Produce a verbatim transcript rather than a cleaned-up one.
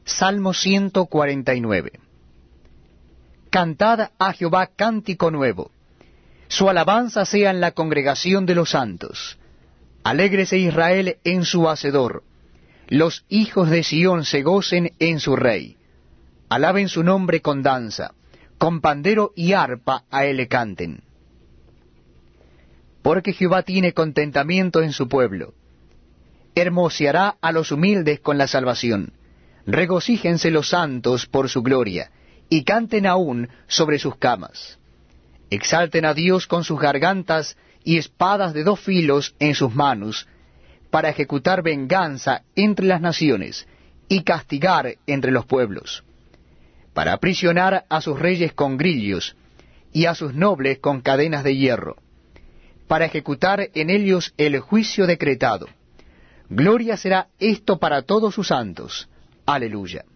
Salmo ciento cuarenta y nueve. Cantad a Jehová cántico nuevo. Su alabanza sea en la congregación de los santos. Alégrese Israel en su Hacedor. Los hijos de Sión se gocen en su Rey. Alaben su nombre con danza. Con pandero y arpa a él le canten. Porque Jehová tiene contentamiento en su pueblo. Hermoseará a los humildes con la salvación. Regocíjense los santos por su gloria, y canten aún sobre sus camas. Exalten a Dios con sus gargantas y espadas de dos filos en sus manos, para ejecutar venganza entre las naciones y castigar entre los pueblos, para aprisionar a sus reyes con grillos y a sus nobles con cadenas de hierro, para ejecutar en ellos el juicio decretado. Gloria será esto para todos sus santos. Aleluya.